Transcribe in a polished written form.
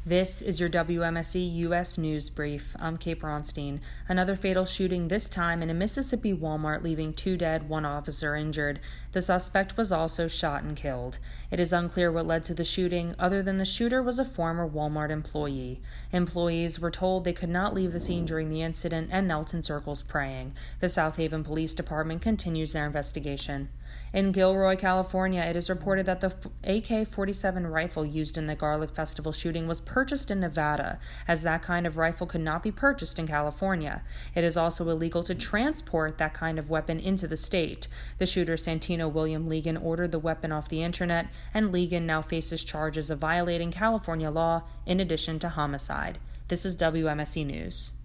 This is your WMSE U.S. News Brief. I'm Kate Bronstein. Another fatal shooting, this time in a Mississippi Walmart, leaving 2 dead, 1 officer injured. The suspect was also shot and killed. It is unclear what led to the shooting, other than the shooter was a former Walmart employee. Employees were told they could not leave the scene during the incident and knelt in circles praying. The South Haven Police Department continues their investigation. In Gilroy, California, it is reported that the AK-47 rifle used in the Garlic Festival shooting was purchased in Nevada, as that kind of rifle could not be purchased in California. It is also illegal to transport that kind of weapon into the state. The shooter, Santino William Legan, ordered the weapon off the internet, and Legan now faces charges of violating California law in addition to homicide. This is WMSE News.